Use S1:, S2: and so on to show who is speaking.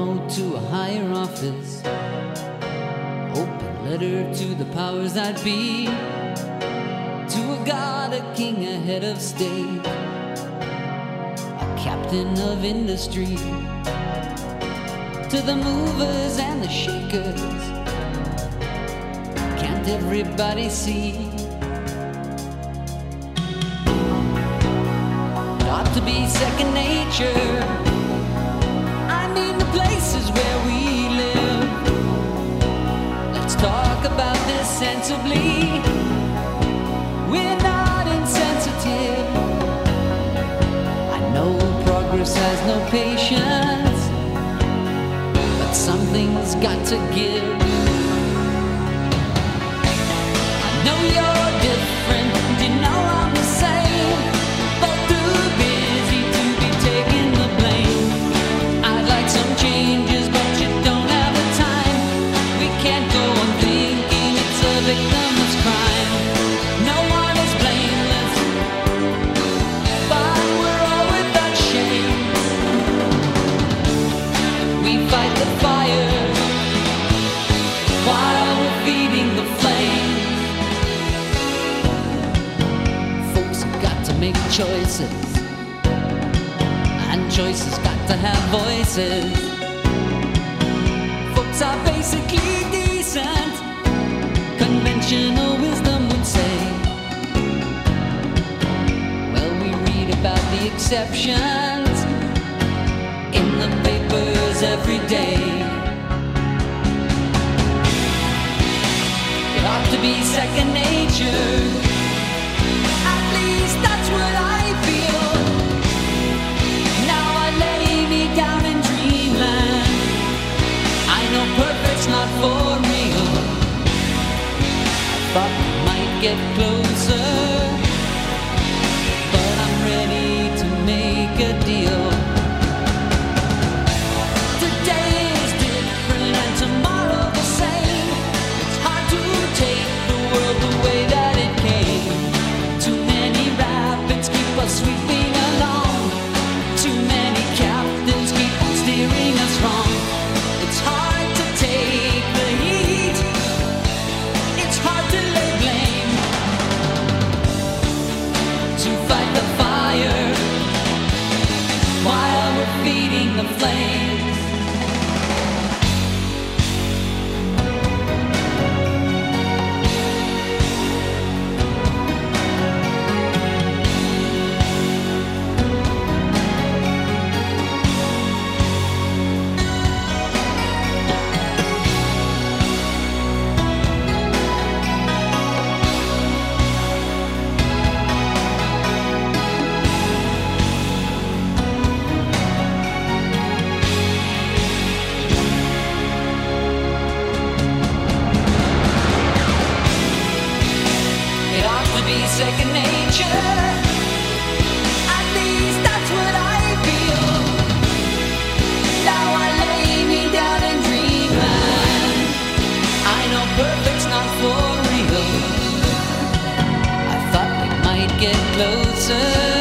S1: promote to a higher office, open letter to the powers that be, to a god, a king, a head of state, a captain of industry, to the movers and the shakers. Can't everybody see? It ought to be second nature. I mean the places where we live. Let's talk about this sensibly. We're not insensitive. I know progress has no patience, but something's got to give. I know you're different, you know I'm the same. Both too busy to be taking the blame. I'd like some changes, but you don't have the time. We can't go on thinking it's a victimless crime. No one is blameless, but we're all without shame. We fight the fire while we're feeding the flames. Folks have got to make choices, and choices got to have voices. Folks are basically decent, conventional wisdom would say. Well, we read about the exceptions in the papers every day. It ought to be second nature. At least that's what I feel. Now I lay me down in dreamland. I know perfect's not for real. I thought we might get closer, but I'm ready to make a deal. Today is different and tomorrow the same. It's hard to take the world the way that it came. Too many rapids keep us sweeping along. Too many captains keep on steering us wrong. It's hard to take the heat. It's hard to lay blame. To fight the fire while we're feeding the flames. It ought to be second nature. At least that's what I feel. Now I lay me down in dreamland. I know perfect's not for real. I thought we might get closer,